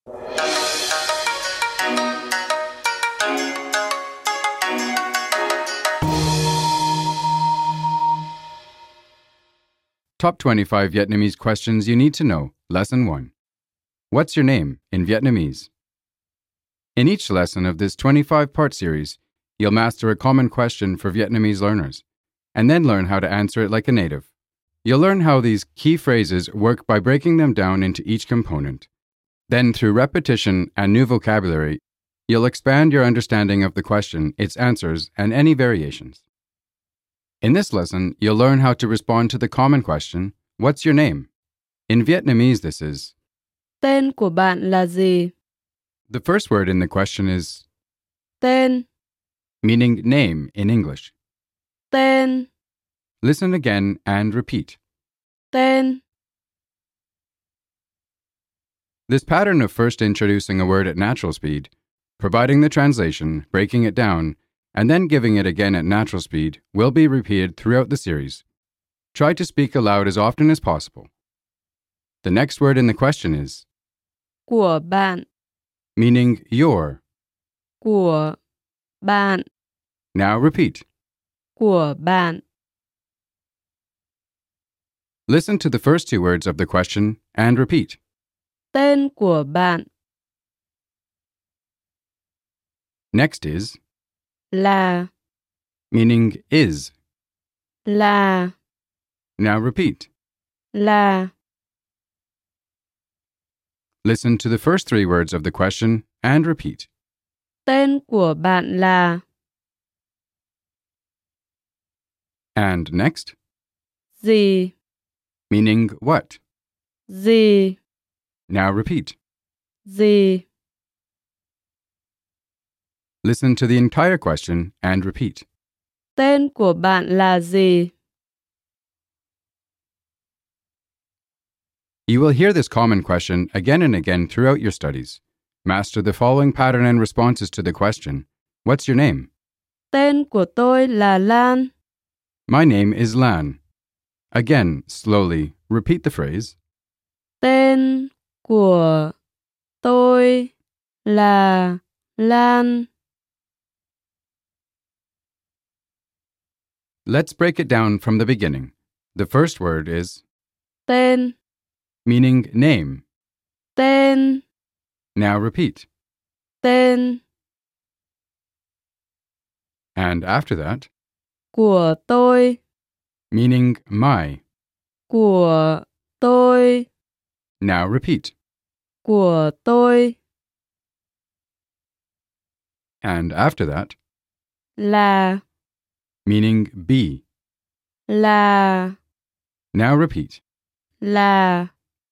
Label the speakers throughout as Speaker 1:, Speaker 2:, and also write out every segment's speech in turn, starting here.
Speaker 1: Top 25 Vietnamese questions you need to know. Lesson 1. What's your name in Vietnamese? In each lesson of this 25-part series, you'll master a common question for Vietnamese learners, and then learn how to answer it like a native. You'll learn how these key phrases work by breaking them down into each component. Then, through repetition and new vocabulary, you'll expand your understanding of the question, its answers, and any variations. In this lesson, you'll learn how to respond to the common question, what's your name? In Vietnamese, this is
Speaker 2: Tên của bạn là gì?
Speaker 1: The first word in the question is
Speaker 2: Tên,
Speaker 1: meaning name in English.
Speaker 2: tên,
Speaker 1: Listen again and repeat.
Speaker 2: tên.
Speaker 1: This pattern of first introducing a word at natural speed, providing the translation, breaking it down, and then giving it again at natural speed will be repeated throughout the series. Try to speak aloud as often as possible. The next word in the question is
Speaker 2: Của bạn,
Speaker 1: meaning your.
Speaker 2: của bạn,
Speaker 1: Now repeat.
Speaker 2: của bạn.
Speaker 1: Listen to the first two words of the question and repeat.
Speaker 2: Tên của bạn
Speaker 1: Next is
Speaker 2: là,
Speaker 1: meaning is.
Speaker 2: là,
Speaker 1: Now repeat.
Speaker 2: là.
Speaker 1: Listen to the first three words of the question and repeat.
Speaker 2: Tên của bạn là.
Speaker 1: And next,
Speaker 2: Gì,
Speaker 1: meaning what?
Speaker 2: gì,
Speaker 1: Now repeat.
Speaker 2: gì.
Speaker 1: Listen to the entire question and repeat.
Speaker 2: Tên của bạn là gì?
Speaker 1: You will hear this common question again and again throughout your studies. Master the following pattern and responses to the question, what's your name?
Speaker 2: Tên của tôi là Lan.
Speaker 1: My name is Lan. Again, slowly, repeat the phrase.
Speaker 2: Tên của tôi là Lan.
Speaker 1: Let's break it down from the beginning. The first word is
Speaker 2: Tên,
Speaker 1: meaning name.
Speaker 2: tên,
Speaker 1: Now repeat.
Speaker 2: tên.
Speaker 1: And after that,
Speaker 2: Của tôi,
Speaker 1: meaning my.
Speaker 2: của tôi,
Speaker 1: Now repeat.
Speaker 2: của tôi.
Speaker 1: And after that,
Speaker 2: Là,
Speaker 1: meaning be.
Speaker 2: là,
Speaker 1: Now repeat.
Speaker 2: là.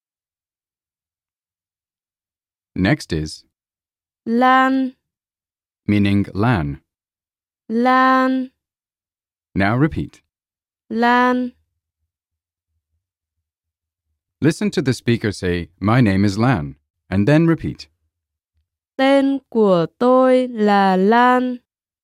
Speaker 1: Next is
Speaker 2: Lan,
Speaker 1: meaning Lan.
Speaker 2: Lan,
Speaker 1: Now repeat.
Speaker 2: Lan.
Speaker 1: Listen to the speaker say, my name is Lan, and then repeat.
Speaker 2: Tên của tôi là Lan.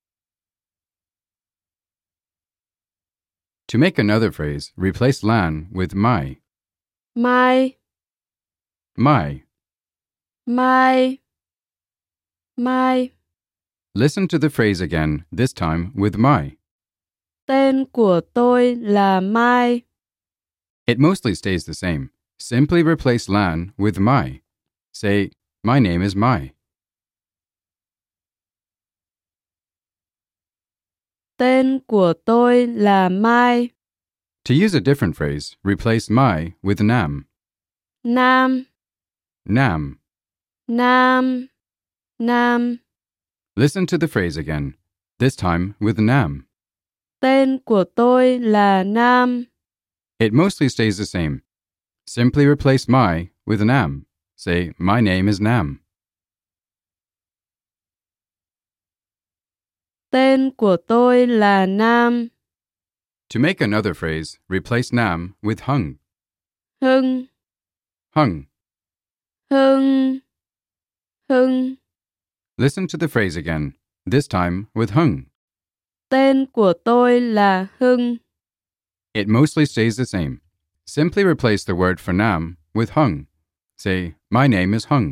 Speaker 1: To make another phrase, replace Lan with my.
Speaker 2: Mai,
Speaker 1: My.
Speaker 2: mai, mai.
Speaker 1: Listen to the phrase again, this time with my.
Speaker 2: Tên của tôi là Mai.
Speaker 1: It mostly stays the same. Simply replace Lan with my. Say, my name is Mai.
Speaker 2: Tên của tôi là Mai.
Speaker 1: To use a different phrase, replace my with Nam.
Speaker 2: Nam,
Speaker 1: Nam.
Speaker 2: Nam, Nam.
Speaker 1: Listen to the phrase again, this time with Nam.
Speaker 2: Tên của tôi là Nam.
Speaker 1: It mostly stays the same. Simply replace my with Nam. Say, my name is Nam.
Speaker 2: Tên của tôi là Nam.
Speaker 1: To make another phrase, replace Nam with Hung.
Speaker 2: Hưng,
Speaker 1: Hung.
Speaker 2: Hưng, Hưng.
Speaker 1: Listen to the phrase again, this time with Hung.
Speaker 2: Tên của tôi là Hưng.
Speaker 1: It mostly stays the same. Simply replace the word for Nam with Hung. Say, my name is Hung.